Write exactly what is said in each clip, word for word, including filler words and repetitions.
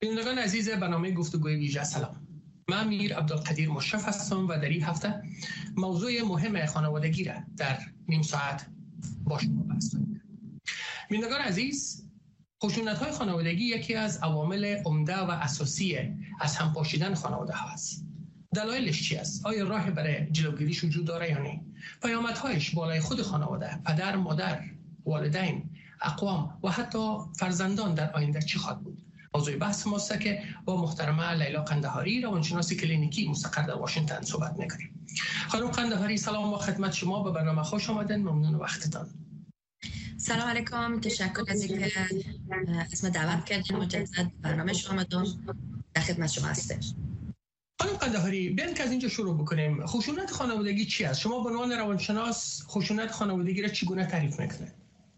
بینندگان عزیز برنامه گفتگوی ویژه سلام. من میر عبدالقدیر مشرف هستم و در این هفته موضوع مهم خانوادگی را در نیم ساعت با شما بحث کنیم. بینندگان عزیز، خشونت‌های خانوادگی یکی از عوامل عمده و اساسی از هم پاشیدن خانواده ها است. دلایلش چی است؟ آیا راه برای جلوگیریش وجود داره یا نه؟ پیامدهایش بالای خود خانواده، پدر، مادر، والدین، اقوام و حتی فرزندان در آینده چی خواهد بود؟ موضوع بحث ماست که با محترمه لیلا قندهاری، روانشناس کلینیکی مستقر در واشنگتن صحبت می‌کنیم. خانم قندهاری، سلام و خدمت شما. به برنامه خوش آمدین. ممنون وقتتان. سلام علیکم. تشکر از اینکه اسم دعوت کردین. مجدد برنامه شما آمدم. در خدمت شما هستم. خانم قندهاری، بیاین که از اینجا شروع بکنیم. خشونت خانوادگی چی است؟ شما به عنوان روانشناس خشونت خانوادگی را چگونه تعریف می‌کنید؟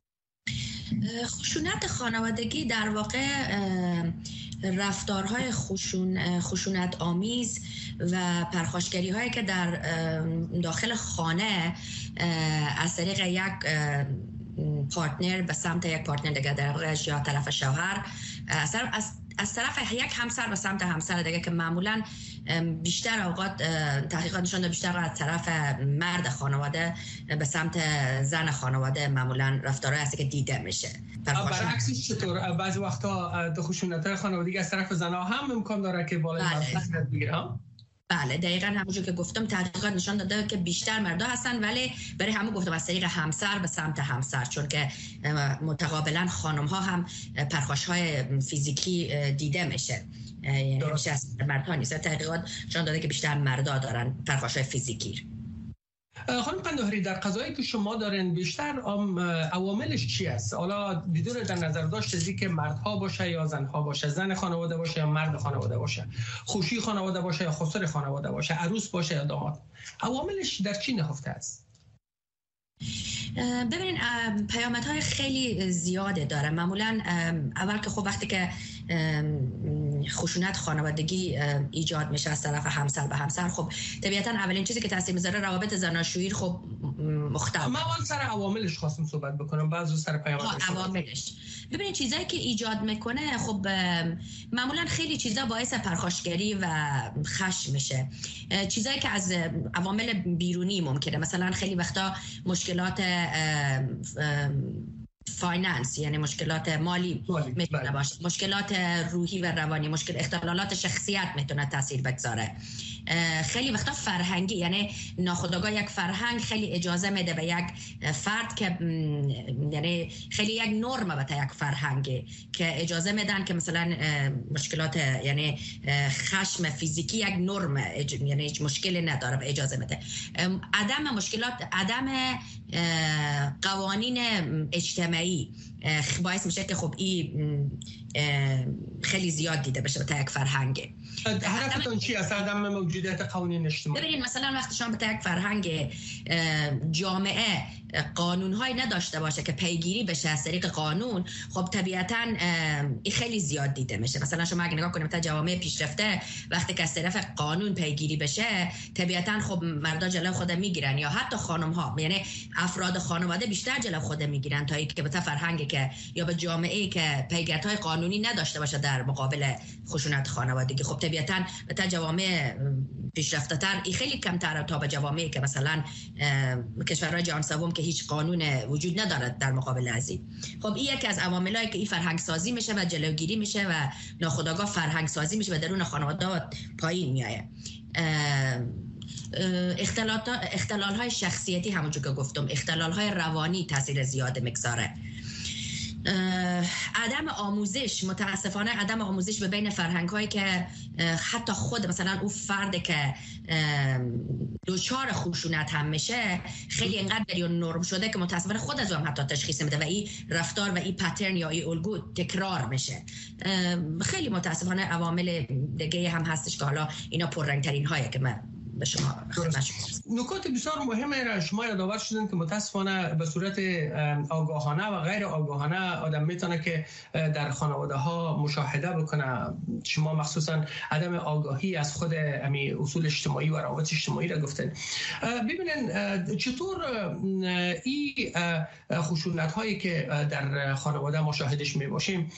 خشونت خانوادگی در واقع رفتارهای خشون خشونت آمیز و پرخاشگری هایی که در داخل خانه از طریق یک پارتنر به سمت یک پارتنر دیگه، در واقع یا طرف شوهر از از طرف یک همسر به سمت همسر دیگه، که معمولا بیشتر اوقات تحقیقات نشون داده بیشتر از طرف مرد خانواده به سمت زن خانواده معمولا رفتارهایی هست که دیده میشه. برعکسش چطور؟ بعضی وقتا خشونت‌های خانوادگی از طرف زن‌ها هم امکان داره که بالای مسئولیت بگیره. بله، دقیقاً همونجور که گفتم تحقیقات نشان داده که بیشتر مردا هستن، ولی برای همون گفتم از طریق همسر به سمت همسر، چون که متقابلا خانم ها هم پرخاش های فیزیکی دیده میشه. یعنی همیشه از مردها نیست. تحقیقات نشان داده که بیشتر مردا دارن پرخاش های فیزیکی. خانم قندهاری، در قضایی که شما دارین بیشتر عواملش چی است؟ حالا بدون در نظر داشت از اینکه مردها باشه یا زنها باشه، زن خانواده باشه یا مرد خانواده باشه، خوشی خانواده باشه یا خسر خانواده باشه، عروس باشه یا داماد، عواملش در چی نهفته است؟ ببینین پیامدهای خیلی زیاده داره. معمولا اول که خب وقتی که خشونت خانوادگی ایجاد میشه از طرف همسر به همسر، خب طبیعتا اولین چیزی که تاثیر میذاره روابط زناشویی خب مختلف. من اول سر عواملش خواستم صحبت بکنم، بعضی سر پیامدش. عواملش ببینید چیزایی که ایجاد میکنه خب معمولا خیلی چیزا باعث پرخاشگری و خشم میشه. چیزایی که از عوامل بیرونی ممکنه، مثلا خیلی وقتا مشکلات فایننس، یعنی مشکلات مالی میتونه باشه، مشکلات روحی و روانی، مشکل اختلالات شخصیت میتونه تاثیر بگذاره. خیلی وقتا فرهنگی، یعنی ناخودآگاه یک فرهنگ خیلی اجازه میده به یک فرد که یعنی خیلی یک نرمه به یک فرهنگی که اجازه میدن که مثلا مشکلات یعنی خشم فیزیکی یک نرمه، یعنی هیچ مشکلی نداره و اجازه میده. عدم مشکلات، عدم قوانین اجتماعی باعث میشه که خب این خیلی زیاد دیده بشه به یک فرهنگ. هدفتون چی است؟ عدم موجودیت قوانین اجتماعی. ببینید مثلا وقتی شما به یک فرهنگ جامعه قانون‌هایی نداشته باشه که پیگیری بشه از طریق قانون، خب طبیعتاً این خیلی زیاد دیده میشه. مثلا شما اگه نگاه کنید تا جوامع پیشرفته وقتی که از طرف قانون پیگیری بشه، طبیعتاً خب مردا جلو خود میگیرن، یا حتی خانم‌ها، یعنی افراد خانواده بیشتر جلو خود میگیرن تا اینکه به تا فرهنگی که یا به جامعه‌ای که پیگیری‌های قانونی نداشته باشه در مقابل خشونت خانوادگی. خب طبیعتاً به تا جوامع پیشرفته‌تر این خیلی کمتر تا به جوامعی که مثلا کشورهای جهان سوم که هیچ قانون وجود ندارد در مقابل از این. خب این یکی از عواملایی که این فرهنگ سازی میشه و جلوگیری میشه و ناخودآگاه فرهنگ سازی میشه و درون خانواده پایین میایه. اختلالات اختلال های شخصیتی، همونجور که گفتم، اختلال های روانی تاثیر زیاده میگذاره. عدم آموزش، متاسفانه عدم آموزش به بین فرهنگ هایی که حتی خود مثلا اون فرد که دوچار خشونت هم میشه خیلی اینقدر در اون نرم شده که متاسفانه خود از اون حتی تشخیص میده و این رفتار و این پترن یا این الگو تکرار میشه. خیلی متاسفانه عوامل دیگه هم هستش که حالا اینا پررنگترین هایی که من به شما نکات بسیار مهمه را شما یادآور شدن که متاسفانه به صورت آگاهانه و غیر آگاهانه آدم میتونه که در خانواده ها مشاهده بکنه. شما مخصوصا عدم آگاهی از خود امی اصول اجتماعی و روابط اجتماعی را گفتن. ببینن چطور این خشونت هایی که در خانواده مشاهدش میباشیم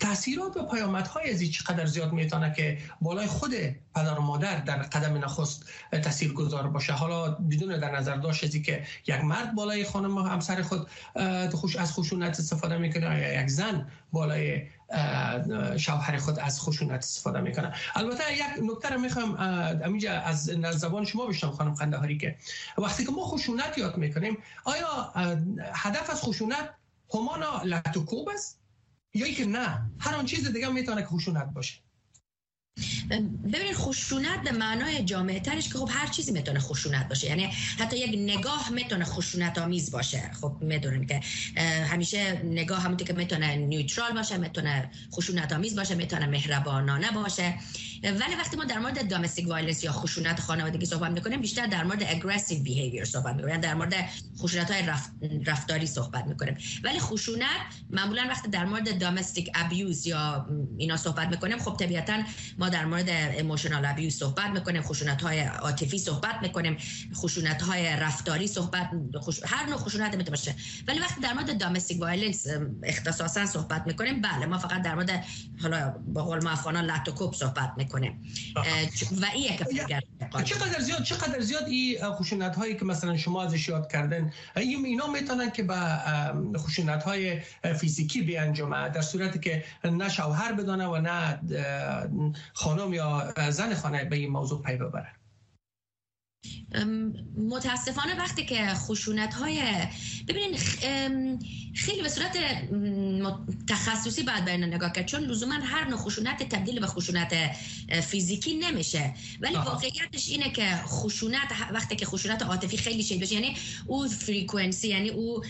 تاثیرات و پیامدهای از این چقدر زیاد میتونه که بالای خود پدر و مادر در قدم نخست تاثیرگذار باشه. حالا بدون در نظر داشت ازی که یک مرد بالای خانم همسر خود خوش از خشونت استفاده میکنه یا یک زن بالای شوهر خود از خشونت استفاده میکنه. البته یک نکته رو میخوام امینجا از زبان شما بشنوم خانم قندهاری که وقتی که ما خشونت یاد میکنیم آیا هدف از خشونت همانا لطوکوب است یا اینکه نه هر آن چیز دیگه میتونه که خشونت باشه؟ ببینید خشونت به معنای جامعه ترش که خب هر چیزی میتونه خشونت باشه، یعنی حتی یک نگاه میتونه خشونت آمیز باشه. خب میدونیم که همیشه نگاه همونطور که میتونه نیوترال باشه، میتونه خشونت آمیز باشه، میتونه مهربانانه باشه، ولی وقتی ما در مورد دامستیک وایلنس یا خشونت خانوادگی صحبت میکنیم بیشتر در مورد اگریسیو بیهیویر صحبت میکنیم، در مورد خشونت های رفت، رفتاری صحبت میکنیم. ولی خشونت معمولا وقتی در مورد دامستیک ابیوز یا اینا صحبت میکنیم خب طبیعتاً ما در مورد ایموشنال ابیوز صحبت میکنیم، خشونت های عاطفی صحبت میکنیم، خشونت های رفتاری صحبت خش... هر نوع خشونت میتونه باشه. ولی وقتی در مورد دامستیک وایلنس اختصاصا صحبت میکنیم بله ما فقط در مورد حالا به قول ما افغانان لطوکوب صحبت میکنیم و این که چقدر زیاد چقدر زیاد این خشونت هایی که مثلا شما ازش یاد کردن این اینا میتونن که به خشونت های فیزیکی بیانجامه در صورتی که نه شوهر بدانه و نه خانم یا زن خانه به این موضوع پی ببره. متاسفانه وقتی که خشونت های ببینین خیلی به صورت تخصصی باید به اینا نگاه کرد، چون لزوما هر نوع خشونت تبدیل به خشونت فیزیکی نمیشه، ولی آه. واقعیتش اینه که خشونت وقتی که خشونت عاطفی خیلی شدید بشه، یعنی او فریکونسی یعنی او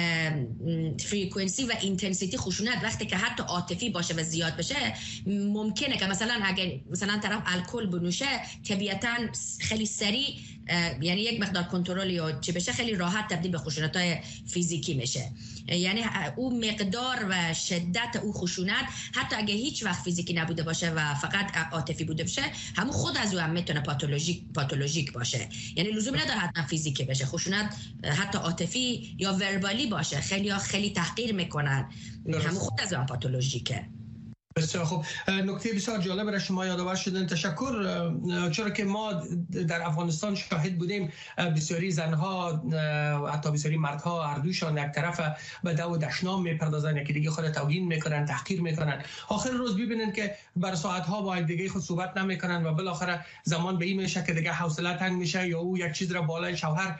فریکونسی و اینتنسیتی خشونت وقتی که حتی عاطفی باشه و زیاد بشه ممکنه که مثلا اگر مثلا طرف الکل بنوشه طبیعتاً خیلی سریع یعنی یک مقدار کنترل یا چه بشه خیلی راحت تبدیل به خشونت‌های فیزیکی میشه. یعنی او مقدار و شدت او خشونت حتی اگه هیچ وقت فیزیکی نبوده باشه و فقط عاطفی بوده باشه همون خود از او هم میتونه پاتولوژیک پاتولوژیک باشه، یعنی لزومی نداره حتما فیزیکی بشه، خشونت حتی عاطفی یا وربالی باشه خیلی ها خیلی تحقیر میکنن همون خود از او هم پاتولوژیکه. بسیار خوب، نکته بسیار جالب را شما یادآور شدن، تشکر. چرا که ما در افغانستان شاهد بودیم بسیاری زنها حتی بسیاری مردها اردوشان یک طرف به دو و دشنام میپردازن، یکی دیگه خود توهین میکنن، تحقیر میکنن، آخر روز ببینن که بر ساعتها با دیگه خود صحبت نمیکنن و بالاخره زمان به این میشه که دیگه حوصله تنگ میشه یا او یک چیز را بالای شوهر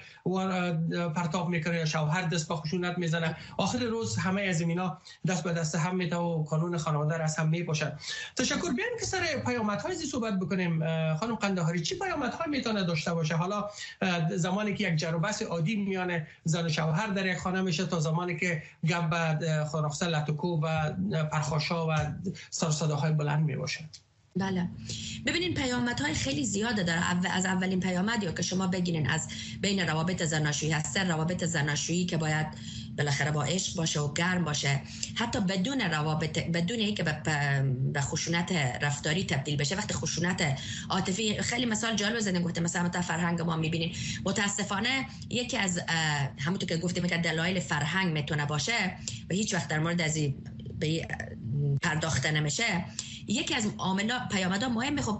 پرتاب میکنه یا شوهر دست به خشونت میزنه، آخر روز همه از اینا دست به دست هم میته و قانون خانواده را هم می باشه. تشکر. بیایم که سر پیامدهای زی صحبت بکنیم. خانم قندهاری چی پیامدهای میتونه داشته باشه حالا زمانی که یک جر و بحث عادی میان زن و شوهر در یک خانه میشه تا زمانی که گپ بعد خلاصه لطوکو و پرخاشا و سر صداهای بلند می باشه؟ بله ببینین پیامدهای خیلی زیاده داره. از اولین پیامد یا که شما بگیرین از بین روابط زناشویی هست، روابط زناشویی که باید بالاخره با عشق باشه و گرم باشه، حتی بدون روابط بدون اینکه به خشونت رفتاری تبدیل بشه. وقتی خشونت عاطفی خیلی مثال جالب زدن گفته مثلا تا فرهنگ ما میبینین متاسفانه یکی از همونطور که گفتیم که دلایل فرهنگ میتونه باشه و هیچ وقت در مورد از به پرداخته نمیشه، یکی از عاملا پیامدها مهم خب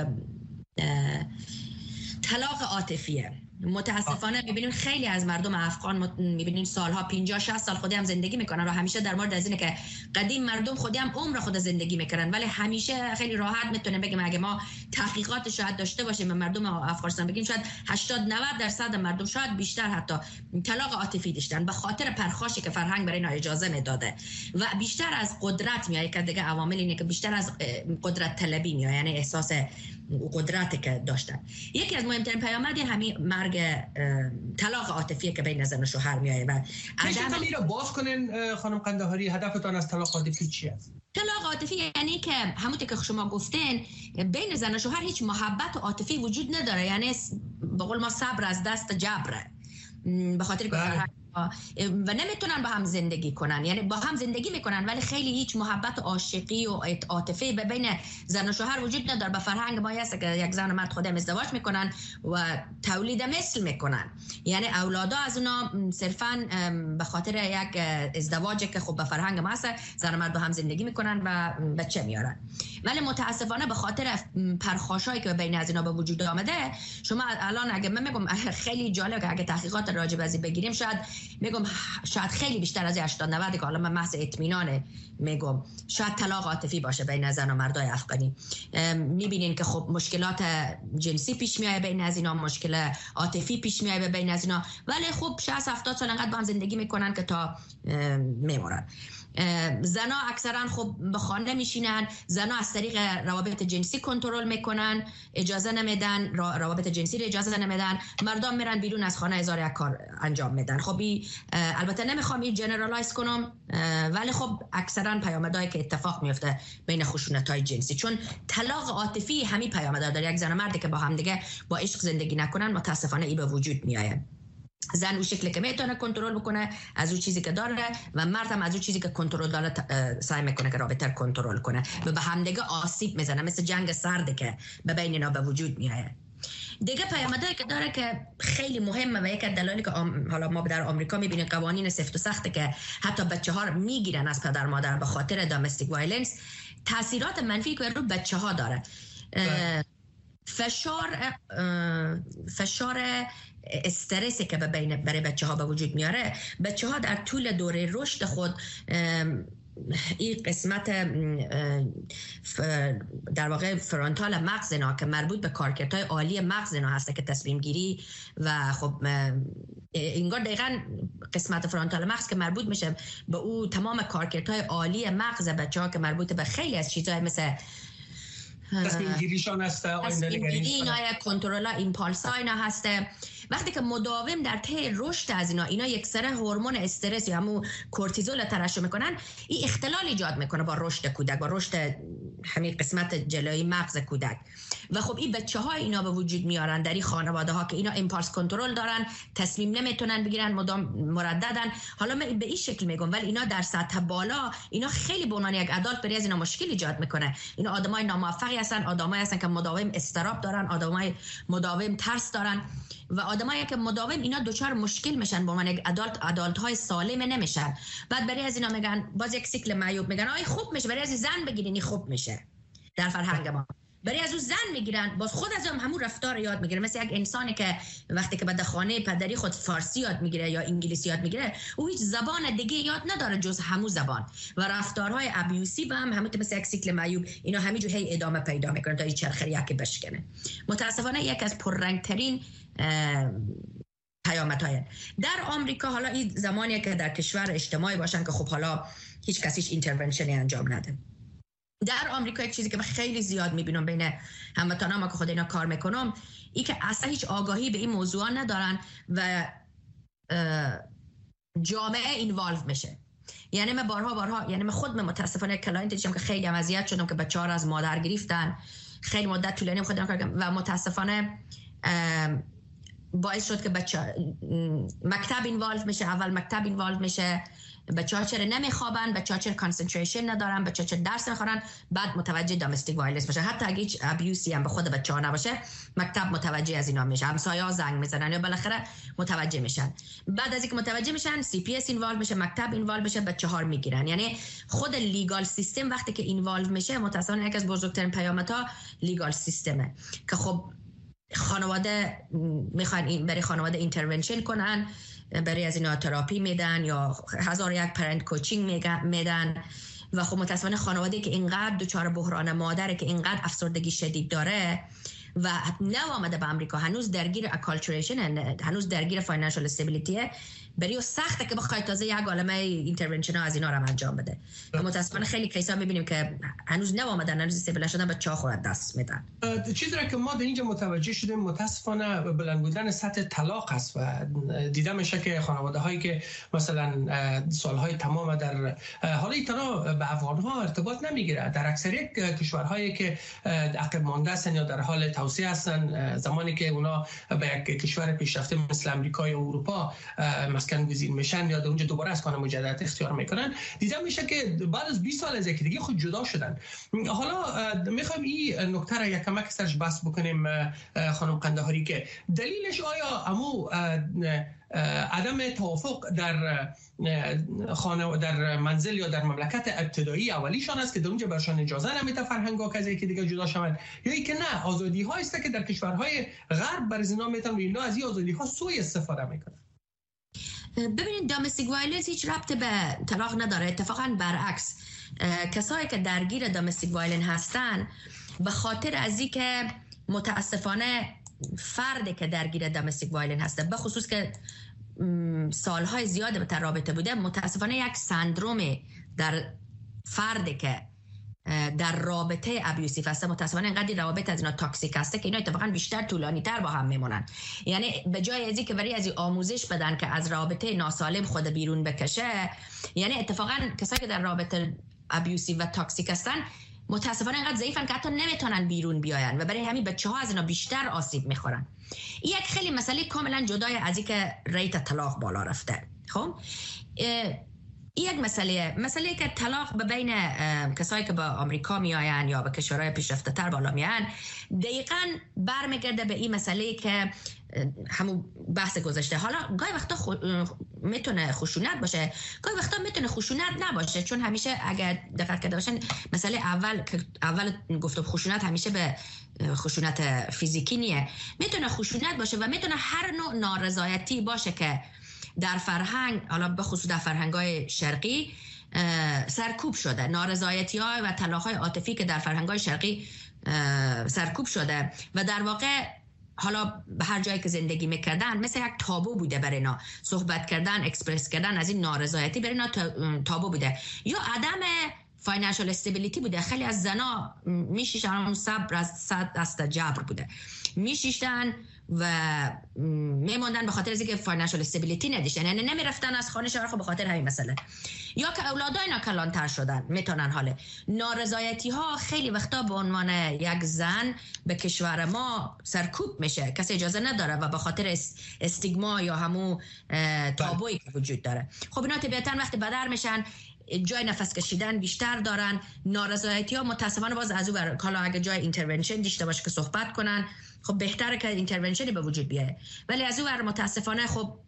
طلاق عاطفیه. متاسفانه میبینیم خیلی از مردم افغان میبینیم سالها پنجاه شصت سال خودی هم زندگی میکنن و همیشه در مورد از اینه که قدیم مردم خودی هم عمر خود زندگی میکنن، ولی همیشه خیلی راحت میتونیم بگیم اگه ما تحقیقات شاید داشته باشیم مردم افغانستان بگیم شاید هشتاد نود درصد مردم شاید بیشتر حتی طلاق عاطفی داشتن به خاطر پرخاشی که فرهنگ برای اینا اجازه میداده و بیشتر از قدرت میاد که دیگه عوامل اینه که بیشتر از قدرت طلبی میاد، یعنی احساس قدرتی که داشتن. یکی از مهمترین پیامد همین مرگ طلاق عاطفی که بین زن و شوهر میاد و عدم رو باز کنین. خانم قندهاری هدفتون از طلاق عاطفی چی است؟ طلاق عاطفی یعنی که همونطور که شما گفتین بین زن و شوهر هیچ محبت و عاطفی وجود نداره، یعنی به قول ما صبر از دست جبره، به خاطر که و نمیتونن با هم زندگی کنن، یعنی با هم زندگی میکنن ولی خیلی هیچ محبت و عاشقی و عاطفه بین زن و شوهر وجود نداره. به فرهنگ ما هست که یک زن و مرد خودم ازدواج میکنن و تولید مثل میکنن، یعنی اولادا از اونا صرفا به خاطر یک ازدواجی که خب به فرهنگ ما هست زن و مرد با هم زندگی میکنن و بچه میارن. ولی متاسفانه به خاطر پرخاشایی که بین از اینا به وجود آمده، شما الان اگه من میگم خیلی جالب که اگه تحقیقات راجع به این بگیریم شاید میگم شاید خیلی بیشتر از هشتاد نود که حالا من محض اطمینان میگم شاید طلاق عاطفی باشه بین زن و مردای افغانی. میبینین که خب مشکلات جنسی پیش میاد بین از اینا، مشکل عاطفی پیش میاد بین از اینا، ولی خب شصت هفتاد سال انقدر با هم زندگی میکنن که تا میمورن. زنا اکثرا خب به خانه میشینن، زنا از طریق روابط جنسی کنترل میکنن، اجازه نمیدن، روابط جنسی رو اجازه نمیدن، مردم میرن بیرون از خانه هزار یک کار انجام میدن. خب البته نمیخوام این جنرالایز کنم ولی خب اکثرا پیامدهایی که اتفاق میفته بین خشونت‌های جنسی، چون طلاق عاطفی همین پیامدها داره. یک زن و مردی که با هم دیگه با عشق زندگی نکنن متاسفانه این به وجود میاد. زن اون شکلی که میتونه کنترل بکنه از اون چیزی که داره و مرد هم از اون چیزی که کنترل داره سعی میکنه که رابطه کنترل کنه و به هم دیگه آسیب میزنه، مثل جنگ سرده که به بین اینا به وجود میاد. دیگه پیامدهایی که داره که خیلی مهمه و یک از دلایلی که حالا ما در آمریکا میبینیم قوانین سفت و سخته که حتی بچه‌ها رو میگیرن از پدر مادر به خاطر دامستیک وایلنس، تاثیرات منفی که رو بچه‌ها داره. فشار فشار استرسی که بین برای بچه‌ها به وجود میاره، بچه‌ها در طول دوره رشد خود این قسمت در واقع فرونتال مغز اینا که مربوط به کارکردهای عالی مغز اینا هست که تصمیم گیری و خب انگار دقیقاً قسمت فرونتال مغز که مربوط میشه به او تمام کارکردهای عالی مغز بچه‌ها که مربوط به خیلی از چیزهای مثل تصمیم گیریشان هسته، آینده نگری، کنترل ایمپالس ها اینا هسته. وقتی که مداوم در طی رشد از اینا اینا یک سره هورمون استرس یا همون کورتیزول ترشح میکنن، این اختلال ایجاد میکنه با رشد کودک، با رشد همین قسمت جلوی مغز کودک. و خب این بچه ها اینا به وجود میارن در این خانواده ها که اینا ایمپالس کنترل دارن، تصمیم نمیتونن بگیرن، مدام مرددن. حالا من به این شکل میگم ولی اینا در سطح بالا اینا خیلی به عنوان یک ادالت برای از اینا مشکل ایجاد میکنه. اینا آدمای ناموفقی هستن، آدمایی هستن که مداوم استراب دارن، آدمای مداوم ترس دارن و آدمایی که مداوم اینا دوچار مشکل میشن با من یک ادالت ادالت های سالم نمیشن. بعد برای از اینا میگن باز یک سیکل معیوب، میگن آی خوب میشه، برای از زن بگیرین خوب میشه. در فرهنگ ما برای از اون زن میگیرن، باز خود از هم همون رفتار یاد میگیره. مثل یک انسانی که وقتی که به خانه پدری خود فارسی یاد میگیره یا انگلیسی یاد میگیره، او هیچ زبان دیگه یاد نداره جز همون زبان و رفتارهای ابیوسیو هم همون مثل یک سیکل معیوب اینا همینجور هی ادامه پیدا میکنه تا این چرخه یکی بشکنه. متاسفانه یک از پررنگترین پیامدهای در آمریکا، حالا این زمانیه که در کشور اجتماعی باشن که خب حالا هیچ کسیش اینترونشنی انجام نده. در آمریکا یک چیزی که من خیلی زیاد میبینم بین هموطنام که خود اینا کار میکنم، این که اصلا هیچ آگاهی به این موضوع ندارن و جامعه اینوالو میشه. یعنی من بارها بارها یعنی من خود من متاسفانه کلاینت دیدم که خیلی اذیت شدم که بچه‌ها رو از مادر گرفتن، خیلی مدت طولانی خودم کار کردم و متاسفانه باعث شد که بچه مکتب اینوالو میشه، اول مکتب اینوالو میشه، بچه‌ها چرا نمیخوابن، بچه‌ها چرا کانسنتریشن ندارن، بچه‌ها چرا درس نمیخونن، بعد متوجه دامستیک وایلنس میشه. حتی اگه هیچ ابیوسی هم به خود بچه‌ها نباشه، مکتب متوجه از اینا میشه، همسایه‌ها زنگ میزنن یا بالاخره متوجه میشن. بعد از اینکه متوجه میشن سی پی اس اینوالو میشه، مکتب اینوالو میشه، بچه‌ها رو میگیرن. یعنی خود لیگال سیستم وقتی که اینوالو میشه، متأسفانه یک از بزرگترین پیامدها لیگال سیستمه که خب خانواده میخوان این برای خانواده اینترونشن کنن، برای از اینا تراپی میدن یا هزار یک پرنت کوچینگ میدن و خب متاسفانه خانواده که اینقدر دچار بحران مادره که اینقدر افسردگی شدید داره و نو آمده به امریکا، هنوز درگیر اکالچوریشن، هنوز درگیر فاینانشال استیبیلیتیه، برای سخته که بخواد تازه یک عالمه اینترونشن ها از اینا رو انجام بده. متاسفانه خیلی کیسا میبینیم که هنوز نو آمدن، هنوز استیبل شدن، بچه‌ها خود دست میدن. چیزی را که ما در اینجا متوجه شدیم متاسفانه بلند بودن سطح طلاق است و دیده میشه که خانواده هایی که مثلا سالهای تمام در حالا ایترا به افغان ها ارتباط نمیگیره، در اکثریت کشورهایی که عقب مانده هستند یا در حال توسعه هستن. زمانی که اونا به یک کشور پیشرفته مثل امریکا یا اروپا مسکن گزین میشن یا اونجا دوباره اسکان مجدد اختیار میکنن، دیده میشه که بعد از بیست سال از یکی دیگه خود جدا شدن. حالا میخوایم این نکته را یک کمک سرش بحث بکنیم خانم قندهاری که دلیلش آیا امو عدم توافق در خانه در منزل یا در مملکت ابتدایی اولیشان است که در اونجا برشان اجازه نمیده فرهنگا که از یکی دیگه جدا شوند، یا اینکه نه آزادی ها است که در کشورهای غرب بر اینا میتونن و اینا از این آزادی ها سوء استفاده میکنن؟ ببینید دامستیک وایلنس هیچ ربط به طلاق نداره. اتفاقا برعکس، کسایی که درگیر دامستیک وایلنس هستن به خاطر از اینکه متاسفانه فردی که درگیر دامستیک وایلنس هسته به خصوص که سالهای زیاد به رابطه بوده، متاسفانه یک سندروم در فردی که در رابطه ابیوسیو هسته، متاسفانه اینقدر روابط از اینا تاکسیک هسته که اینا اتفاقا بیشتر طولانی تر با هم میمونن. یعنی به جای ازی که ولی از آموزش بدن که از رابطه ناسالم خود بیرون بکشه، یعنی اتفاقا کسایی که در رابطه ابیوسیو و تاکسیک هستن متاسفانه اینقدر ضعیفن که حتی نمیتونن بیرون بیاین و برای همین بچه‌ها از اینا بیشتر آسیب میخورن. این یک خیلی مسئله کاملا جدای از اینکه ریت طلاق بالا رفته. خب این یک مسئله مسئله که طلاق به بین کسایی که به آمریکا میآیند یا به کشورهای پیشرفته تر بالا میان دقیقاً برمیگرده به این مسئله که همون بحث گذشته. حالا گاهی وقتا خو... میتونه خشونت باشه، گاهی وقتا میتونه خشونت نباشه، چون همیشه اگر دقت کرده باشن مسئله اول که اول گفتم خشونت همیشه به خشونت فیزیکی نیه، میتونه خشونت باشه و میتونه هر نوع نارضایتی باشه که در فرهنگ، حالا به خصوص در فرهنگ‌های شرقی سرکوب شده، نارضایتی‌ها و طلاق‌های عاطفی که در فرهنگ‌های شرقی سرکوب شده و در واقع حالا به هر جایی که زندگی میکردن مثل یک تابو بوده برای اینا، صحبت کردن، اکسپرس کردن از این نارضایتی برای اینا تابو بوده، یا عدم فاینانشال استیبیلیتی بوده. خیلی از زنا میشیشن، صبر از صد دست جبر بوده، میشیشتن و میموندن به خاطر از اینکه فاینانشال استیبیلیتی نداشتن، یعنی نمیرفتن از خانه شهر به خاطر همین مسئله، یا که اولادای اینا کلانتر شدن میتونن. حاله نارضایتی ها خیلی وقتا به عنوان یک زن به کشور ما سرکوب میشه، کسی اجازه نداره و به خاطر استیگما یا همون تابویی که وجود داره. خب اینا طبیعتا وقتی بدر میشن جای نفس کشیدن بیشتر دارن. نارضایتی ها متاسفانه باز از اون ور، حالا اگه جای اینترونشن داشته باشه که صحبت کنن، خب بهتره که اینترونشنی به وجود بیاد، ولی از اون ور متاسفانه خب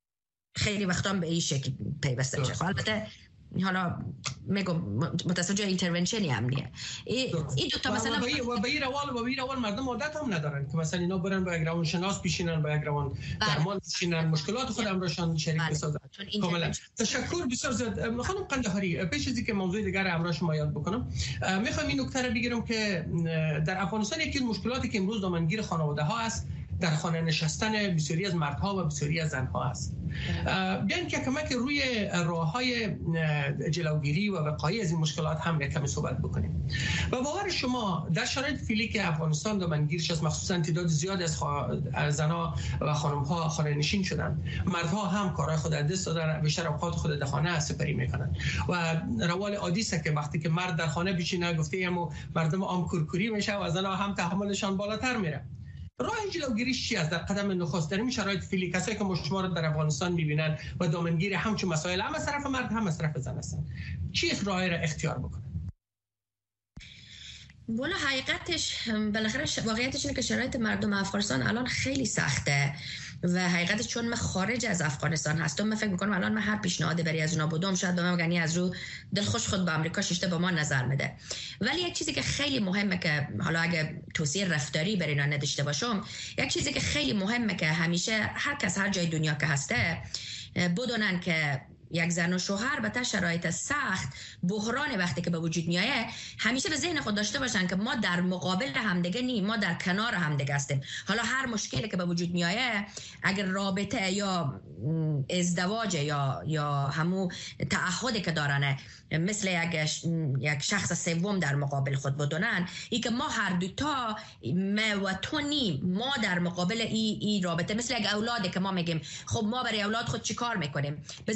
خیلی وقتا به این شکل پیوسته میشه. خب البته حالا میگم متاسفانه جای اینترونشنی هم نیه. این دو تا مثلا و به این روال و به این روال مردم عادت هم ندارن که مثلا اینا برن با یک روانشناس پیشینن، با یک روان درمان پیشینن، مشکلات خود امرشان شریک بسازن. کاملا تشکر بسیار زیاد خانم قندهاری. پیش از اینکه موضوع دیگر امروز شما یاد بکنم، میخوام این نکته رو بگیرم که در افغانستان یکی از مشکلاتی که امروز دامنگیر خانواده ها است در خانه نشستن بسیاری از مردها و بسیاری از زنها است. بیاین که کمک روی راه‌های جلوگیری و وقایع از این مشکلات هم یک کمی صحبت بکنیم. و باور شما در شرایط فعلی که افغانستان دامنگیرش است، مخصوصا تعداد زیاد از, خوا... از زنها و خانم‌ها خانه نشین شدن، مردها هم کارهای خود از دست دادن، بیشتر اوقات خود در خانه سپری میکنن و روال عادی است که وقتی که مرد در خانه بشینه گفته همو مردم عام کورکوری میشه و زنها هم تحملشان بالاتر میره. راه جلوگیریش چی است در قدم نخست در این شرایط فعلی؟ کسایی که شما رو در افغانستان میبینن و دامنگیر همچون مسائل هم از طرف مرد هم از طرف زن هستن، چی راهی را اختیار بکنن؟ والا حقیقتش بالاخره واقعیتش اینه که شرایط مردم افغانستان الان خیلی سخته و حقیقتش چون من خارج از افغانستان هستم، من فکر میکنم الان من هر پیشنهادی برای از اونا بدم شاید به من بگن از رو دلخوش خود به آمریکا ششته با ما نظر میده. ولی یک چیزی که خیلی مهمه که حالا اگه توصیه رفتاری برای اینا نداشته باشم، یک چیزی که خیلی مهمه که همیشه هر کس هر جای دنیا که هسته بدونن که یک زن و شوهر به تا شرایط سخت، بحران وقتی که به وجود میایه، همیشه به ذهن خود داشته باشن که ما در مقابل همدیگه نیم، ما در کنار همدیگه هستیم. حالا هر مشکلی که به وجود میایه، اگر رابطه یا ازدواج یا یا همو تعهدی که دارن مثل یک یک شخص سوم در مقابل خود بدونن، ای که ما هر دوتا ما و تو نیم، ما در مقابل ای, ای رابطه مثل یک اولادی که ما میگیم خب ما برای اولاد خود چی کار میکنیم، بذی فکر کنن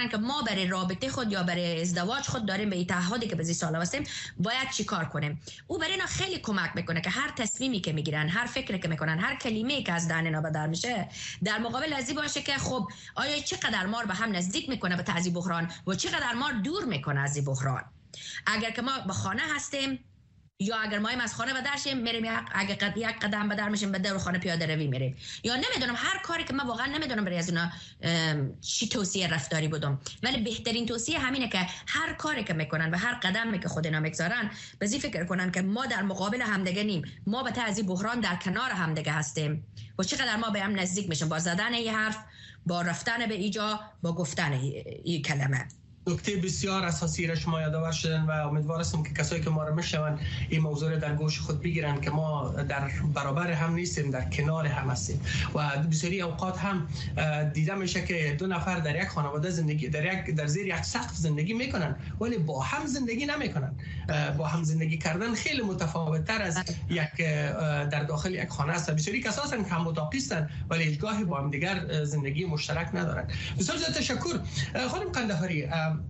کنن که ما برای رابطه خود یا برای ازدواج خود داریم به این تعهدی که بزی سالا هستیم باید چی کار کنیم. او برای اینا خیلی کمک میکنه که هر تصمیمی که میگیرن، هر فکری که میکنن، هر کلمه‌ای که از دهن اینا بدر میشه در مقابل از این باشه که خب آیا چقدر ما رو به هم نزدیک میکنه به تعذیب بحران و چقدر ما دور میکنه از این بحران. اگر که ما به خانه هستیم یا اگر ما از خانه بدر شیم میریم، اگر قد یک قدم بدر میشیم به در خانه پیاده روی میریم، یا نمیدونم هر کاری که ما واقعا نمیدونم برای از اونا چی توصیه رفتاری بدم، ولی بهترین توصیه همینه که هر کاری که میکنن و هر قدمی که خود اینا میگذارن بزی فکر کنن که ما در مقابل همدیگه نیم، ما به تعذیب بحران در کنار همدیگه هستیم و چقدر ما به هم نزدیک میشیم با زدن این حرف، با رفتن به ایجا، با گفتن این کلمه. نکته بسیار اساسی را شما یادآور شدن و امیدوار هستم که کسایی که ما را میشنون این موضوع را در گوش خود بگیرن که ما در برابر هم نیستیم، در کنار هم هستیم. و بسیاری اوقات هم دیده میشه که دو نفر در یک خانواده زندگی در یک در زیر یک سقف زندگی میکنن ولی با هم زندگی نمیکنن. با هم زندگی کردن خیلی متفاوت تر از یک در داخل یک خانه است. بسیاری کسا هستن که هم متاقیستن ولی هیچگاهی با هم دیگر زندگی مشترک ندارن. بسیار زیاد تشکر خانم قندهاری.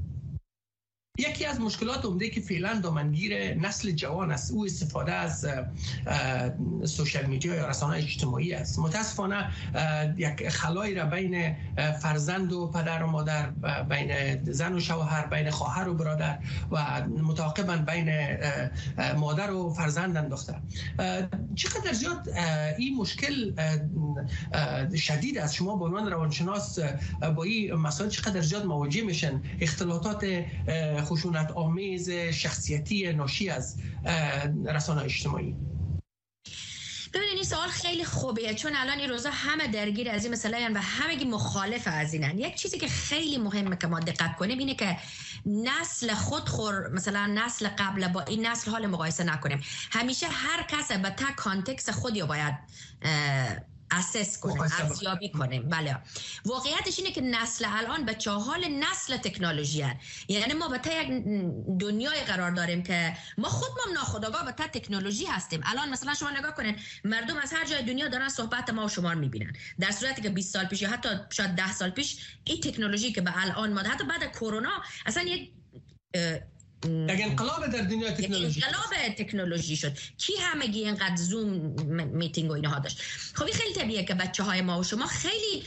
یکی از مشکلات عمده که فعلا دامنگیر نسل جوان است او استفاده از سوشال میدیا یا رسانه‌های اجتماعی است. متاسفانه یک خلایی را بین فرزند و پدر و مادر، بین زن و شوهر، بین خواهر و برادر و متعاقباً بین مادر و فرزند انداخته. چقدر زیاد این مشکل شدید است؟ شما به عنوان روانشناس با این مسائل چقدر زیاد مواجه میشن؟ اختلالات خشونت آمیز شخصیتی ناشی از رسانه‌های اجتماعی. ببینید این سوال خیلی خوبیه چون الان این روزا همه درگیر از این مسئله و همگی مخالف از اینن. یک چیزی که خیلی مهمه که ما دقت کنیم اینه که نسل خود خور مثلا نسل قبل با این نسل حال مقایسه نکنیم. همیشه هر کس به تا کانتکست خودی باید اسس کنیم، ارزیابی کنیم. بله واقعیتش اینه که نسل الان بچه حال نسل تکنولوژی هست. یعنی ما به تا یک دنیای قرار داریم که ما خودمون ناخودآگاه به تا تکنولوژی هستیم. الان مثلا شما نگاه کنین مردم از هر جای دنیا دارن صحبت ما و شما رو میبینن، در صورتی که بیست سال پیش یا حتی شاید ده سال پیش این تکنولوژی که به الان ما حتی بعد کرونا اصلا یک یک انقلاب در دنیای تکنولوژی انقلاب تکنولوژی شد. کی همگی اینقدر زوم میتینگ و اینها داشت؟ خب این خیلی طبیعیه که بچه های ما و شما خیلی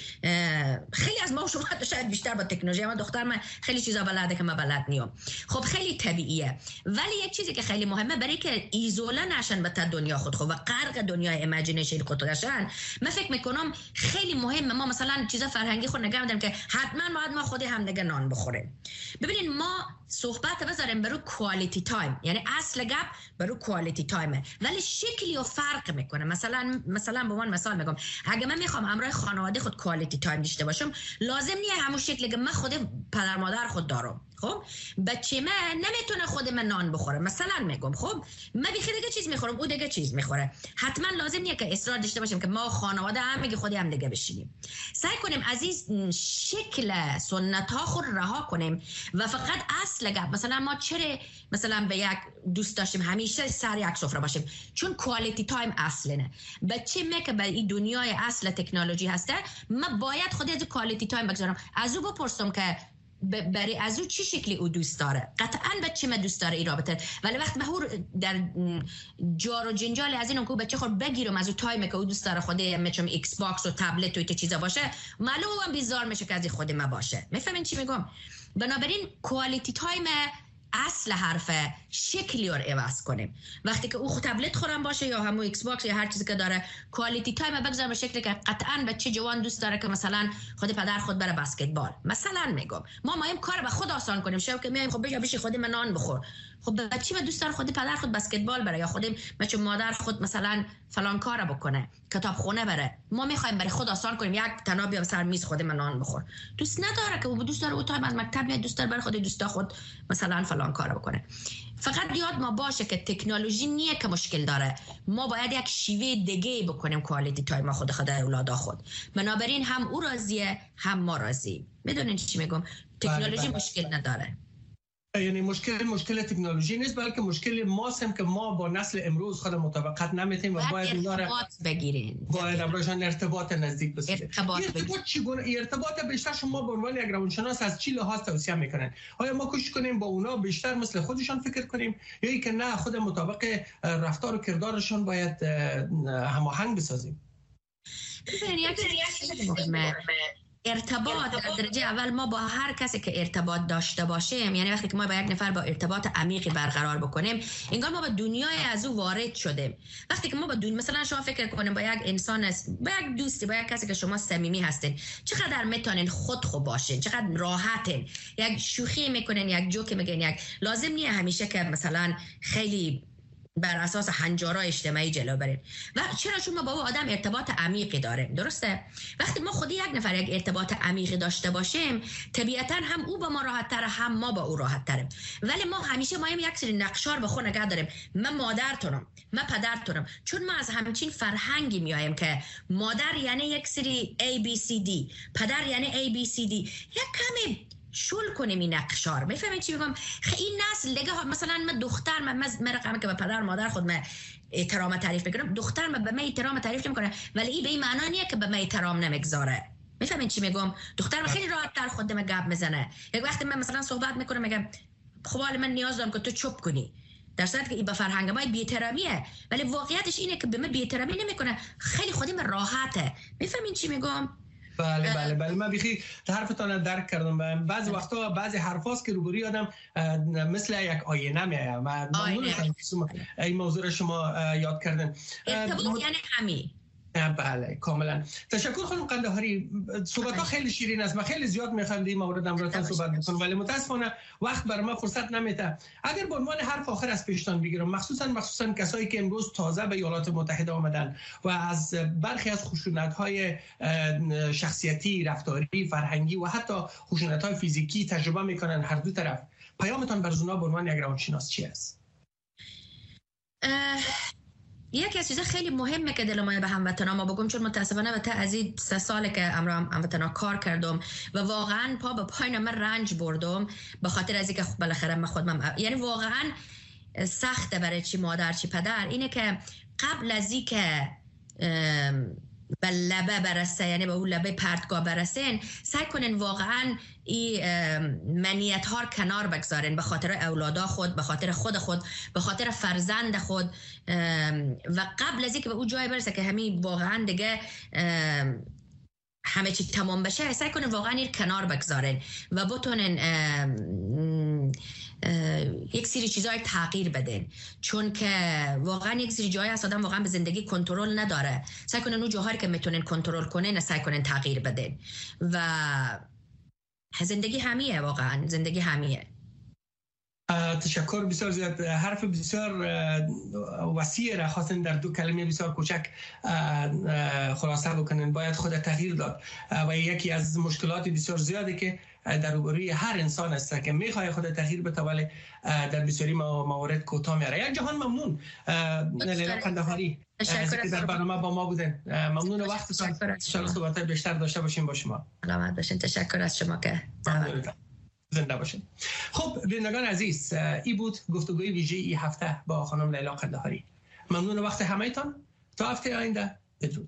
خیلی از ما و شما شاید بیشتر با تکنولوژی، من دختر من خیلی چیزا بلده که من بلد نیم. خب خیلی طبیعیه. ولی یک چیزی که خیلی مهمه برای که ایزوله نشن به تا دنیا خود خود و غرق دنیای ایمیجینیشن خود نشن، من فکر میکنم خیلی مهمه ما مثلا چیزا فرهنگی خود نگه می‌داریم که حتما باید ما خودی هم دیگه نان بخوریم. ببینید ما صحبت بذاریم برای کوالیتی تایم، یعنی اصل گپ برای کوالیتی تایمه ولی شکلی و فرق میکنه. مثلا مثلا به من مثال میگم اگه من میخوام همراه خانواده خود کوالیتی تایم داشته باشم لازم نیه همون شکلی که من خود پدر مادر خود دارم. خب بچه من نمیتونه خود من نان بخوره مثلا میگم خب من بخیر دیگه چیز میخورم او دیگه چیز میخوره. حتما لازم نیه که اصرار داشته باشیم که ما خانواده هم میگه خودی هم دیگه بشینیم. سعی کنیم از این شکل سنت ها خود رها کنیم و فقط اصل گپ مثلا ما چرا مثلا به یک دوست داشتیم همیشه سر یک سفره باشیم چون کوالیتی تایم اصله. بچه من که به این دنیای اصل تکنولوژی هسته من باید خودی از کوالیتی تایم بگذارم، از او بپرسم که برای از او چی شکلی او دوست داره. قطعاً بچه من دوست داره این رابطه ولی وقت به هور در جار و جنجال از این که بچه خود بگیرم از او تایم که او دوست داره خوده میچم ایکس باکس و تبلت و ایت چیزا باشه معلومه هم بیزار میشه که از این خود ما باشه. میفهمین چی میگم؟ بنابراین کوالیتی تایم اصل حرف شکلی رو عوض کنیم. وقتی که او خود تبلت خورم باشه یا همون ایکس باکس یا هر چیزی که داره کوالیتی تایم بگذارم به شکلی که قطعاً بچه جوان دوست داره که مثلا خود پدر خود بره بسکتبال مثلا میگم ما مایم کار به خود آسان کنیم. شب که میایم خب بیا بشی خودی من نان بخور. خب بچه من دوست داره خود پدر خود بسکتبال بره یا خودم بچه مادر خود مثلا فلان کارو بکنه کتاب خونه بره. ما میخوایم برای خود آسان کنیم یک تناب بیا سر میز خود من نان بخور. دوست نداره که او دوست داره او تایم از مکتب میاد دوست داره برای خود دوستا خود مثلا فلان کارو بکنه. فقط یاد ما باشه که تکنولوژی نیه که مشکل داره، ما باید یک شیوه دیگه بکنیم کوالیتی تایم خود خود اولادا خود. بنابراین هم او راضیه هم ما راضی. میدونین چی میگم؟ تکنولوژی مشکل نداره. یعنی مشکل مشکل تکنولوژی نیست، بلکه مشکل ماست هم که ما با نسل امروز خود مطابقت نمیتیم و باید اینا را ارتباط بگیرین، باید امروزشان ارتباط نزدیک بسازیم. ارتباط, ارتباط چگونه؟ ارتباط بیشتر شما به عنوان یک روانشناس از چی لحاظ توصیه میکنن؟ آیا ما کوشش کنیم با اونا بیشتر مثل خودشان فکر کنیم یا اینکه نه خود مطابق رفتار و کردارشان باید هماهنگ بسازیم؟ ارتباط در درجه اول ما با هر کسی که ارتباط داشته باشیم، یعنی وقتی که ما با یک نفر با ارتباط عمیقی برقرار بکنیم، انگار ما به دنیای از او وارد شدیم. وقتی که ما با دنیا، مثلا شما فکر کنیم با یک انسان است، با یک دوستی، با یک کسی که شما صمیمی هستین، چقدر میتونین خود خود باشین، چقدر راحتین، یک شوخی میکنین، یک جوک میگین، یک لازم نیه همیشه که مثلا خیلی بر اساس هنجارای اجتماعی جلو بریم. و چرا؟ چون ما با او آدم ارتباط عمیقی داریم. درسته؟ وقتی ما خودی یک نفر یک ارتباط عمیقی داشته باشیم، طبیعتا هم او با ما راحت تره، هم ما با او راحت تره. ولی ما همیشه ما هم یک سری نقشار به خود نگه داریم. من مادرتونم، من پدرتونم، چون ما از همچین فرهنگی میایم که مادر یعنی یک سری A B C D، پدر یعنی A B C D. یک کمی شل کنیم این نقشار. میفهمید چی میگم؟ این نسل دیگه مثلا من دختر من من رقم که به پدر مادر خود من احترام تعریف میکنم، دختر من به من احترام تعریف نمیکنه، ولی این به این معنی نیست که به من احترام نمیگذاره. میفهمید چی میگم؟ دختر من خیلی راحت تر خود من گپ میزنه. یک وقتی من مثلا صحبت میکنم میگم خب حالا من نیاز دارم که تو چوب کنی، در صورتی که این به فرهنگ ما بی‌احترامیه، ولی واقعیتش اینه که به من بی‌احترامی نمیکنه، خیلی خودم راحته. میفهمید چی میگم؟ بله بله بله من بیخی حرفتان درک کردم. بعضی وقتا بعضی حرفاست که روبروی آدم مثل یک آینه میایم. ممنون هستم این موضوع را شما یاد کردن. ارتباط یعنی همین. بله کاملا. تشکر خانم قندهاری. صحبت ها خیلی شیرین است. من خیلی زیاد میخوام در این مورد امروز صحبت بکنم، ولی متاسفانه وقت برای من فرصت نمیده. اگر به عنوان حرف آخر از پیشتان بگیرم، مخصوصا مخصوصا کسایی که امروز تازه به ایالات متحده آمدن و از برخی از خشونت‌های شخصیتی، رفتاری، فرهنگی و حتی خشونت‌های فیزیکی تجربه میکنن هر دو طرف، پیامتان بر اونا به عنوان یک روانشناس چی است؟ یکی از چیزا خیلی مهمه که دل ما به هموطنا ما بگم، چون متاسفانه به از این سه ساله که امرا هموطنا کار کردم و واقعا پا به پای من رنج بردم به خاطر از اینکه خب بالاخره من خودم، یعنی واقعا سخته برای چی مادر چی پدر، اینه که قبل از اینکه به لبه برسه، یعنی به اون لبه پرتگاه برسین، سعی کنین واقعا این منیت ها کنار بگذارین، به خاطر اولادا خود، به خاطر خود خود، به خاطر فرزند خود، و قبل از اینکه به اون جای برسه که همین واقعا دیگه همه چی تمام بشه، سعی کنین واقعا این کنار بگذارین و بتونین یک سری چیزای تغییر بدین، چون که واقعا یک سری جایی هست آدم واقعا به زندگی کنترل نداره. سعی کنین اون جاهایی که میتونین کنترل کنین سعی کنین تغییر بدین و زندگی همیه، واقعا زندگی همیه. تشکر بسیار زیاد. حرف بسیار وسیع را خواستن در دو کلمه بسیار کوچک خلاصه بکنن. باید خود تغییر داد و یکی از مشکلات بسیار زیادی که در روبروی هر انسان است که میخواد خود تغییر بده ولی در بسیاری موارد کوتاه میاره. یک جهان ممنون لیلا قندهاری که در برنامه با ما بودن. ممنون وقتتان. ان شاء الله صحبت بیشتر داشته باشیم با شما. سلامت باشین. تشکر از شما که زنده باشین. خب بینندگان عزیز، این بود گفتگوی ویژه این هفته با خانم لیلا قندهاری. ممنون وقت همه‌تان. تا هفته آینده بدرود.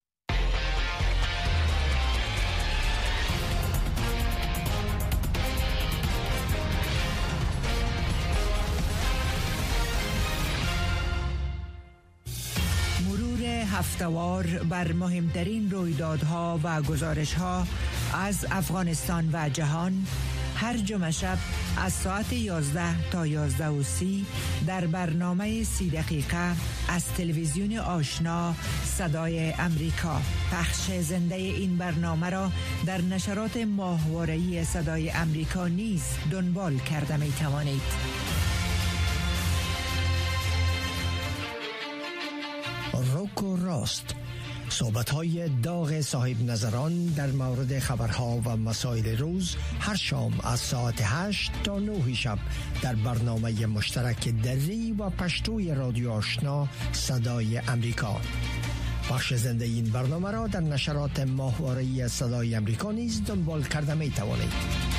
هفتهوار بر مهمترین رویدادها و گزارش‌ها از افغانستان و جهان هر جمعه شب از ساعت یازده تا یازده و سی در برنامه سی دقیقه از تلویزیون آشنا صدای امریکا. پخش زنده این برنامه را در نشرات ماهواره‌ای صدای امریکا نیز دنبال کرده می توانید. روک و راست، صحبت‌های داغ صاحب نظران در مورد خبرها و مسائل روز هر شام از ساعت هشت تا نه شب در برنامه مشترک دری و پشتوی رادیو آشنا صدای امریکا. بخش زنده این برنامه را در نشرات ماهواره‌ای صدای امریکا نیز دنبال کرده می توانید.